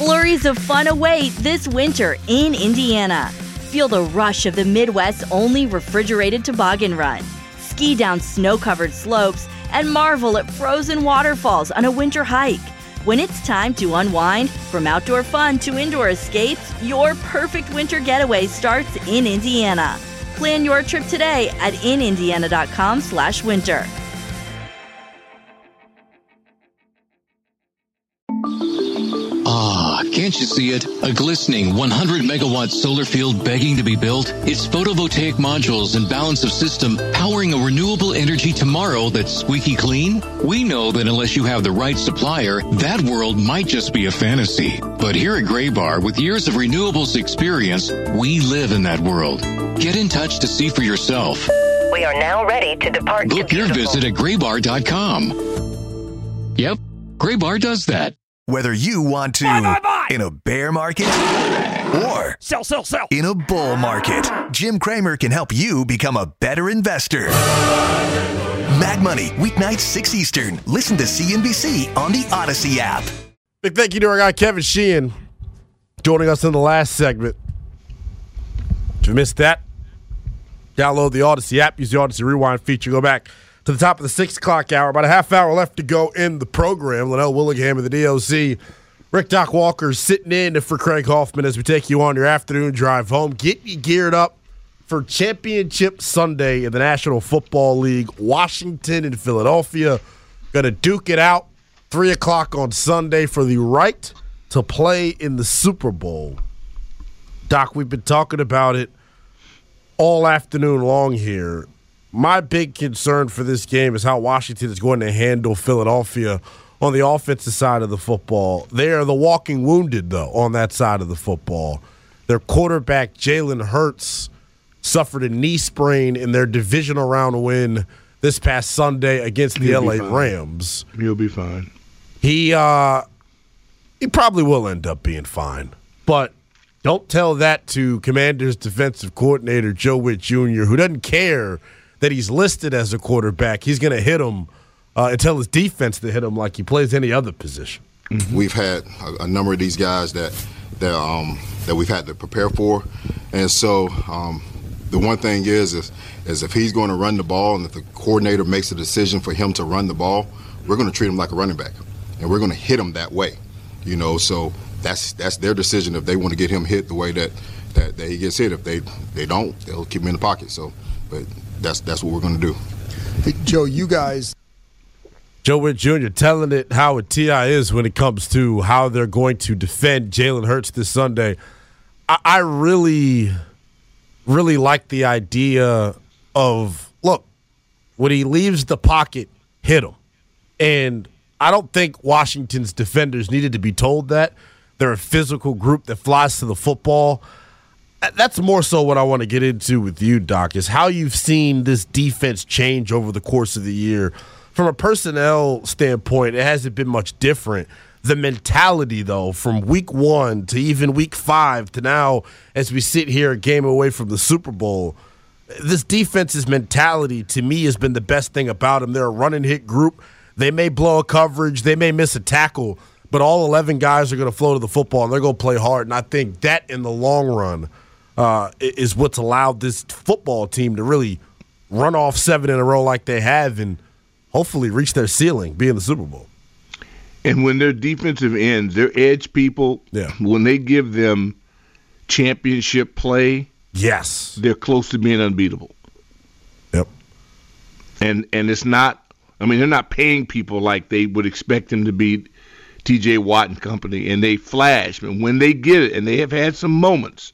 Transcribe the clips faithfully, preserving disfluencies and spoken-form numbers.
Flurries of fun await this winter in Indiana. Feel the rush of the Midwest's only refrigerated toboggan run. Ski down snow-covered slopes and marvel at frozen waterfalls on a winter hike. When it's time to unwind, from outdoor fun to indoor escapes, your perfect winter getaway starts in Indiana. Plan your trip today at in indiana dot com slash winter. Ah, can't you see it? A glistening one hundred megawatt solar field begging to be built? It's photovoltaic modules and balance of system powering a renewable energy tomorrow that's squeaky clean? We know that unless you have the right supplier, that world might just be a fantasy. But here at Graybar, with years of renewables experience, we live in that world. Get in touch to see for yourself. We are now ready to depart. Book to your visit at graybar dot com. Yep, Graybar does that. Whether you want to buy, buy, buy. in a bear market or sell, sell, sell. in a bull market, Jim Cramer can help you become a better investor. Mag Money, weeknights six Eastern. Listen to C N B C on the Odyssey app. Big thank you to our guy Kevin Sheehan joining us in the last segment. If you missed that, download the Odyssey app. Use the Odyssey Rewind feature. Go back to the top of the six o'clock hour. About a half hour left to go in the program. Linnell Willingham of the D O C. Rick Doc Walker sitting in for Craig Hoffman as we take you on your afternoon drive home. Get you geared up for Championship Sunday in the National Football League. Washington and Philadelphia going to duke it out. three o'clock on Sunday for the right to play in the Super Bowl. Doc, we've been talking about it all afternoon long here. My big concern for this game is how Washington is going to handle Philadelphia on the offensive side of the football. They are the walking wounded, though, on that side of the football. Their quarterback, Jalen Hurts, suffered a knee sprain in their divisional round win this past Sunday against the He'll L A Rams. He'll be fine. He, uh, he probably will end up being fine. But don't tell that to Commanders defensive coordinator Joe Witt Junior, who doesn't care that he's listed as a quarterback. He's going to hit him uh, and tell his defense to hit him like he plays any other position. Mm-hmm. We've had a, a number of these guys that that um, that we've had to prepare for, and so um, the one thing is, is is if he's going to run the ball and if the coordinator makes a decision for him to run the ball, we're going to treat him like a running back, and we're going to hit him that way. You know, so that's that's their decision if they want to get him hit the way that, that, that he gets hit. If they they don't, they'll keep him in the pocket. So, but that's that's what we're going to do. Hey, Joe, you guys. Joe Witt Junior telling it how a T I is when it comes to how they're going to defend Jalen Hurts this Sunday. I, I really, really like the idea of, look, when he leaves the pocket, hit him. And I don't think Washington's defenders needed to be told that. They're a physical group that flies to the football. That's more so what I want to get into with you, Doc, is how you've seen this defense change over the course of the year. From a personnel standpoint, it hasn't been much different. The mentality, though, from week one to even week five to now as we sit here a game away from the Super Bowl, this defense's mentality to me has been the best thing about them. They're a run-and-hit group. They may blow a coverage. They may miss a tackle, but all eleven guys are going to flow to the football, and they're going to play hard. And I think that in the long run uh, is what's allowed this football team to really run off seven in a row like they have and hopefully reach their ceiling, be in the Super Bowl. And when their defensive ends, their edge people, yeah. when they give them championship play, yes, they're close to being unbeatable. Yep. And and it's not, I mean, they're not paying people like they would expect them to beat T J Watt and company, and they flash. But when they get it, and they have had some moments,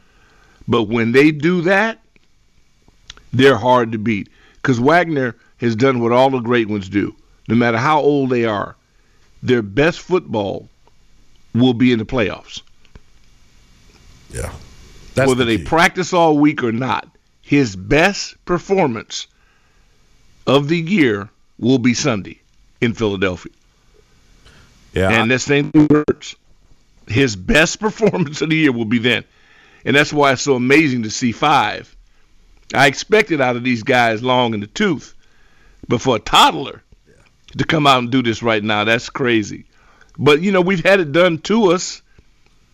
but when they do that, they're hard to beat. Because Wagner has done what all the great ones do. No matter how old they are, their best football will be in the playoffs. Yeah. That's Whether the they practice all week or not, his best performance of the year will be Sunday in Philadelphia. Yeah. And that's the same words. His best performance of the year will be then. And that's why it's so amazing to see five. I expected out of these guys long in the tooth. But for a toddler to come out and do this right now, that's crazy. But, you know, we've had it done to us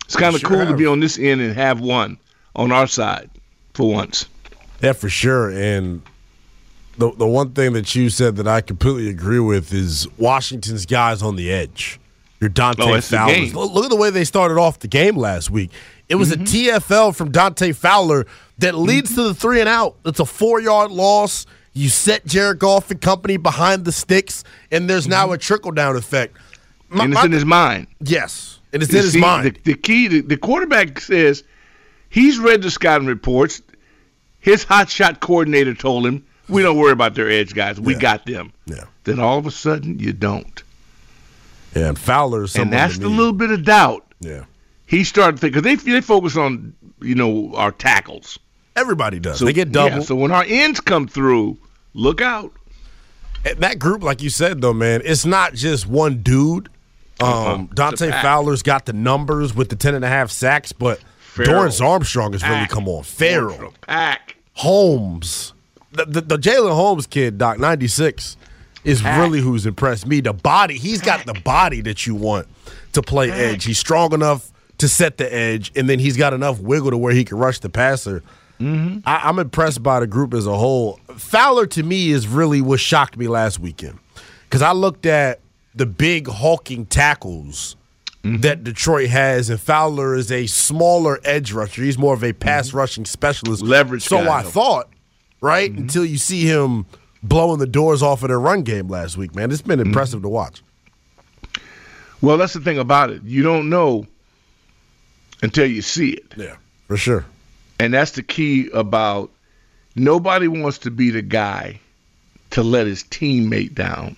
It's kind of Sure cool have. to be on this end and have one on our side for once. Yeah, for sure. And the the one thing that you said that I completely agree with is Washington's guys on the edge. Your Dante Oh, it's the Fowler. game. Look, look at the way they started off the game last week. It was Mm-hmm. a T F L from Dante Fowler that leads Mm-hmm. to the three and out. It's a four-yard loss. You set Jared Goff and company behind the sticks, and there's now a trickle-down effect. My- And it's my- in his mind. Yes, and it's You in his see, mind. The, the key, the, the quarterback says he's read the scouting reports. His hot shot coordinator told him, we don't worry about their edge guys. We Yeah. got them. Yeah. Then all of a sudden, you don't. Yeah, and Fowler's And someone that's to the me- little bit of doubt. Yeah. He started thinking, because they, they focus on, you know, our tackles. Everybody does. So, they get double. Yeah, so when our ends come through, look out. And that group, like you said, though, man, it's not just one dude. Um, Uh-huh. It's Dante a pack. Fowler's got the numbers with the ten and a half sacks, but Farrell. Dorrance Armstrong has really Pack. come on. Farrell, Pack. Holmes, the, the, the Jalen Holmes kid, Doc, ninety-six, is Pack. really who's impressed me. The body, he's got the body that you want to play edge. He's strong enough to set the edge, and then he's got enough wiggle to where he can rush the passer. Mm-hmm. I, I'm impressed by the group as a whole. Fowler, to me, is really what shocked me last weekend because I looked at the big hulking tackles Mm-hmm. that Detroit has, and Fowler is a smaller edge rusher. He's more of a pass rushing specialist. Leverage So guy, I though. thought, right, Mm-hmm. until you see him blowing the doors off of their run game last week, man. It's been Mm-hmm. impressive to watch. Well, that's the thing about it. You don't know until you see it. Yeah, for sure. And that's the key about nobody wants to be the guy to let his teammate down.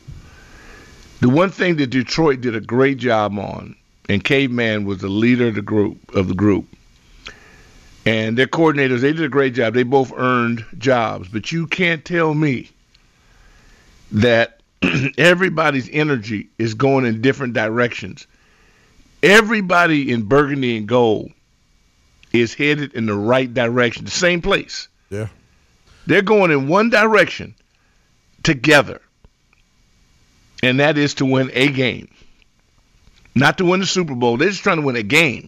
The one thing that Detroit did a great job on, and Caveman was the leader of the group of the group. And their coordinators, they did a great job. They both earned jobs. But you can't tell me that everybody's energy is going in different directions. Everybody in burgundy and gold is headed in the right direction, the same place. Yeah. They're going in one direction together, and that is to win a game. Not to win the Super Bowl. They're just trying to win a game.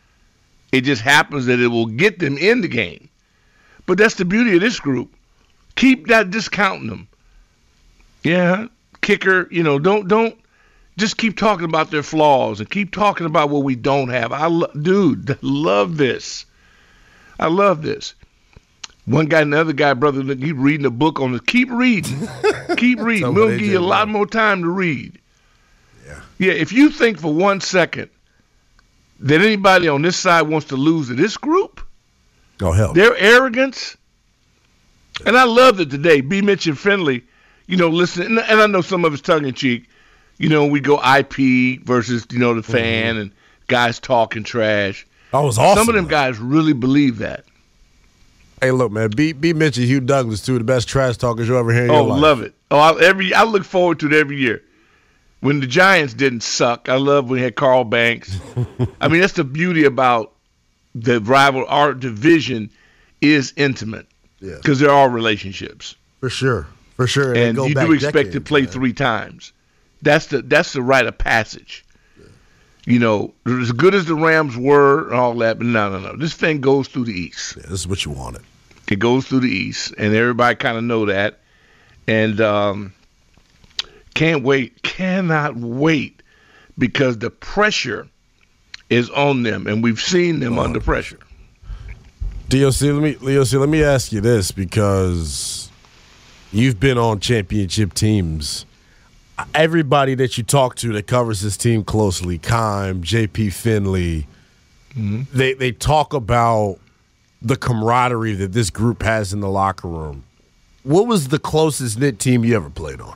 It just happens that it will get them in the game. But that's the beauty of this group. Keep that discounting them. Yeah, kicker, you know, don't don't just keep talking about their flaws and keep talking about what we don't have. I lo- dude, love this. I love this. One guy, another guy, brother, keep reading a book on this. Keep reading. Keep reading. what We'll they give do, you a lot man. more time to read. Yeah. Yeah, if you think for one second that anybody on this side wants to lose to this group, Oh, hell. their arrogance, and I love that today. B. Mitch and Finley, you know, listen, and and I know some of it's tongue in cheek. You know, we go I P versus, you know, the fan and guys talking trash. That was awesome. Some of them man. guys really believe that. Hey, look, man. B. B. Mitch and Hugh Douglas, two of the best trash talkers you'll ever hear in Oh, your life. love it. Oh, I, every I look forward to it every year. When the Giants didn't suck, I love when we had Carl Banks. I mean, that's the beauty about the rival. Our division is intimate Yeah. because there are relationships, For sure. For sure. And, they and go you back do expect to decades, play man. three times. That's the that's the rite of passage. You know, as good as the Rams were and all that, but no, no, no. This thing goes through the East. Yeah, this is what you wanted. It goes through the East, and everybody kind of know that. And um, can't wait, cannot wait, because the pressure is on them, and we've seen them under pressure. D O C, let me, D O C, let me ask you this, because you've been on championship teams. Everybody that you talk to that covers this team closely, Kime, J P. Finley, Mm-hmm. they they talk about the camaraderie that this group has in the locker room. What was the closest knit team you ever played on?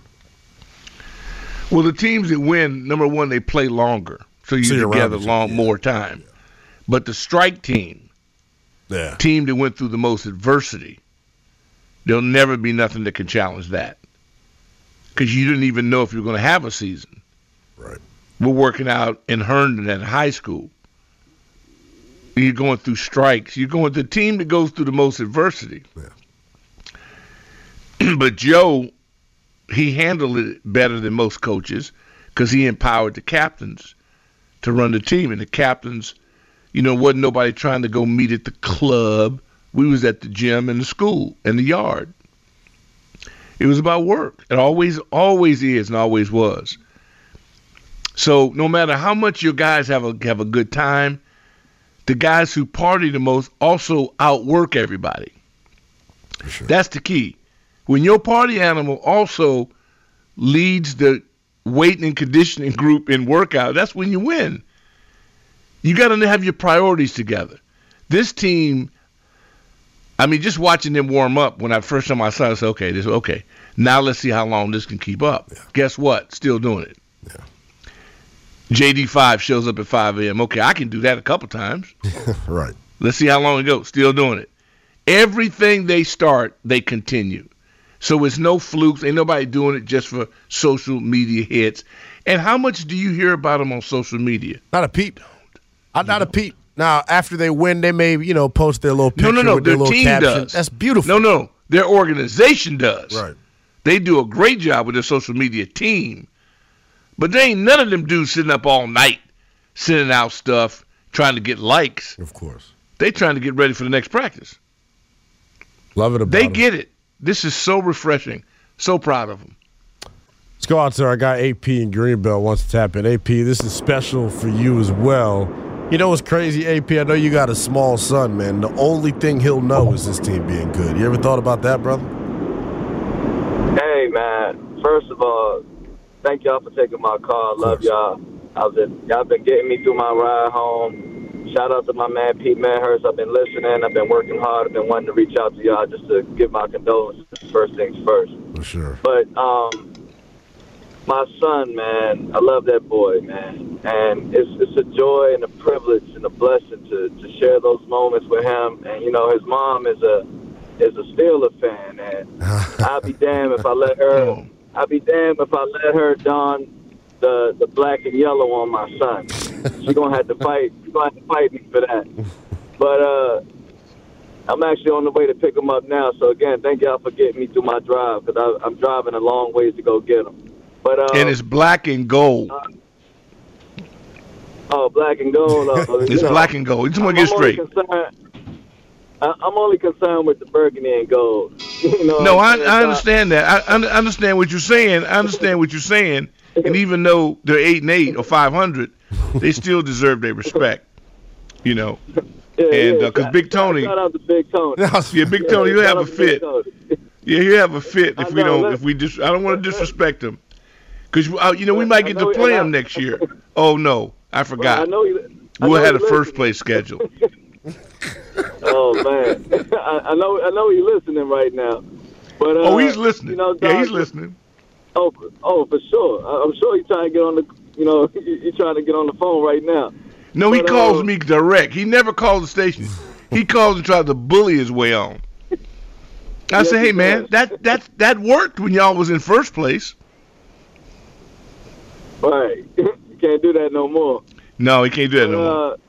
Well, the teams that win, number one, they play longer, so So you're you're together around each long other, yeah. more time. But the strike team, Yeah. team that went through the most adversity, there'll never be nothing that can challenge that, because you didn't even know if you were going to have a season. Right. We're working out in Herndon at high school. You're going through strikes. You're going to the team that goes through the most adversity. Yeah. But Joe, he handled it better than most coaches because he empowered the captains to run the team, and the captains You know, wasn't nobody trying to go meet at the club. We was at the gym and the school and the yard. It was about work. It always, always is and always was. So no matter how much your guys have a have a good time, the guys who party the most also outwork everybody. For sure. That's the key. When your party animal also leads the weight and conditioning group in workout, that's when you win. You got to have your priorities together. This team, I mean, just watching them warm up when I first time I saw it, I said, okay, this okay. Now let's see how long this can keep up. Yeah. Guess what? Still doing it. Yeah. J D five shows up at five a.m. Okay, I can do that a couple times. Right. Let's see how long it goes. Still doing it. Everything they start, they continue. So it's no flukes. Ain't nobody doing it just for social media hits. And how much do you hear about them on social media? Not a peep. I'm not a peep. Now, after they win, they may, you know, post their little picture no, no, no. with their, their little team caption. Does. That's beautiful. No, no. Their organization does. Right. They do a great job with their social media team. But there ain't none of them dudes sitting up all night, sending out stuff, trying to get likes. Of course. They trying to get ready for the next practice. Love it about They them. get it. This is so refreshing. So proud of them. Let's go out to our guy A P in Greenbelt wants to tap in. A P, this is special for you as well. You know what's crazy, A P? I know you got a small son, man. The only thing he'll know is this team being good. You ever thought about that, brother? Hey, man. First of all, thank y'all for taking my call. Love y'all. I've been, y'all been getting me through my ride home. Shout out to my man Pete Manhurst. I've been listening. I've been working hard. I've been wanting to reach out to y'all just to give my condolences. First things first. For sure. But um, my son, man, I love that boy, man. And it's it's a joy and a privilege and a blessing to, to share those moments with him. And, you know, his mom is a is a Steelers fan. And I'll be damned if I let her, I'll be damned if I let her don the the black and yellow on my son. She's gonna have to fight. She's gonna have to fight me for that. But uh, I'm actually on the way to pick him up now. So again, thank y'all for getting me through my drive because I'm driving a long ways to go get him. But uh, and it's black and gold. Uh, oh, black and gold. Uh, it's know, black and gold. You just want to get straight. I, I'm only concerned with the burgundy and gold. You know no, I, I understand that. I, I understand what you're saying. I understand what you're saying. And even though they're eight and eight or five hundred, they still deserve their respect. You know. Yeah, and yeah. because uh, Big Tony, shout out to Big Tony. Yeah, Big Tony, you have a fit. Yeah, you have a fit if we know, don't. If we just, I don't want to disrespect him, because uh, you know we might get to play him next year. Oh no, I forgot. Well, I know you, I we'll know have a first place schedule. Oh man, I, I know, I know you're listening right now. But uh, oh, he's listening. You know, Doc, yeah, he's listening. Oh, oh, for sure. I'm sure he's trying to get on the, you know, he's trying to get on the phone right now. No, he but, calls uh, me direct. He never calls the station. He calls and tries to bully his way on. I yes, say, hey man, that that that worked when y'all was in first place. Right. You can't do that no more. No, he can't do that but, no uh, more.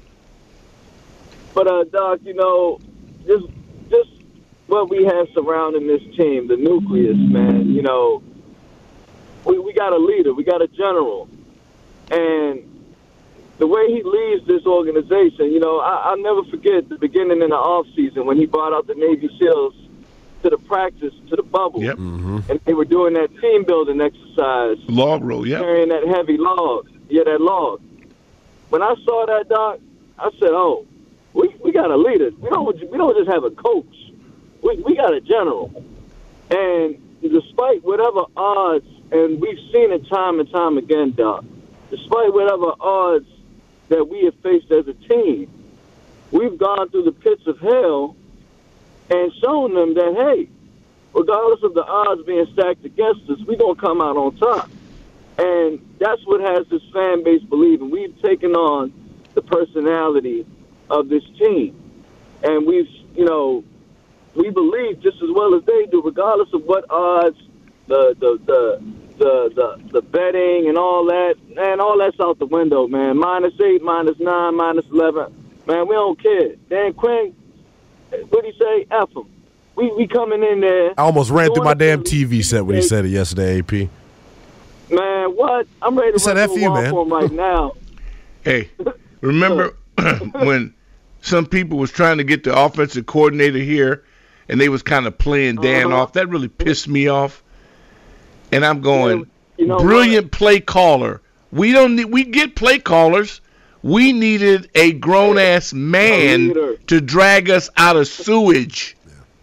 But uh, Doc, you know, just just what we have surrounding this team, the nucleus, man. You know, we we got a leader, we got a general, and the way he leads this organization, you know, I, I'll never forget the beginning in the off season when he brought out the Navy SEALs to the practice, to the bubble. Yep. Mm-hmm. And they were doing that team building exercise. Log roll, yeah. Carrying that heavy log. Yeah, that log. When I saw that, Doc, I said, oh, we we got a leader. We don't we don't just have a coach. We we got a general. And despite whatever odds, and we've seen it time and time again, Doc, despite whatever odds that we have faced as a team, we've gone through the pits of hell and shown them that, hey, regardless of the odds being stacked against us, we're going to come out on top. And that's what has this fan base believing. We've taken on the personality of this team. And we've, you know, we believe just as well as they do, regardless of what odds, the the the the the, the betting and all that, man, all that's out the window, man. Minus eight, minus nine, minus eleven. Man, we don't care. Dan Quinn, what'd he say? F him. We, we coming in there. I almost ran through my damn T V set when he said it yesterday, A P. Man, what? I'm ready to he said, run F through you, a wall man. for him right now. Hey, remember when some people was trying to get the offensive coordinator here, and they was kind of playing Dan Uh-huh. off. That really pissed me off. And I'm going, Yeah, you know brilliant play caller. We don't need. We get play callers. We needed a grown ass man leader. to drag us out of sewage.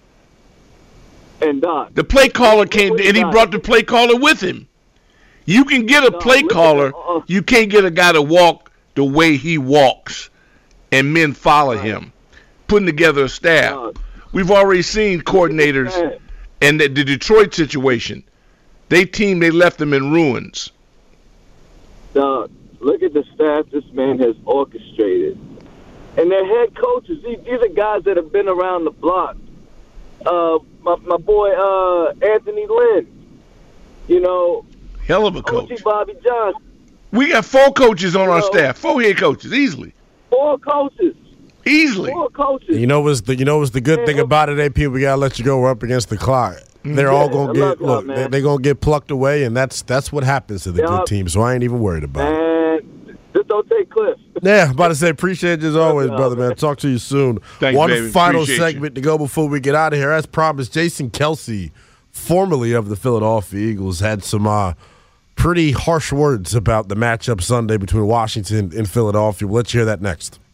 And Doc, The play caller came, Look what and he Doc- brought the play caller with him. You can get a Doc, play look at caller. the- uh, You can't get a guy to walk the way he walks, and men follow him. Putting together a staff. Doc, We've already seen coordinators, man. and the, the Detroit situation. They team, they left them in ruins. Doc, look at the staff this man has orchestrated. And their head coaches, these, these are guys that have been around the block. Uh, my, my boy uh, Anthony Lynn, you know, Hell of a O coach. G Bobby Johnson, We got four coaches on our No. staff, four head coaches, easily, four coaches, easily. four coaches. You know what's the you know what's the good Man, thing look- about it, A P? We gotta let you go. We're up against the clock. They're all Yeah, gonna I get love y'all, look. They, man. they're gonna get plucked away, and that's that's what happens to the Yeah. good team. So I ain't even worried about it. Man, just don't take Cliff. Yeah, I'm about to say appreciate you as always, y'all, brother, man. man. Talk to you soon. Thanks, One baby. final Appreciate you. segment to go before we get out of here. As promised, Jason Kelsey, formerly of the Philadelphia Eagles, had some uh, pretty harsh words about the matchup Sunday between Washington and Philadelphia. We'll let you hear that next.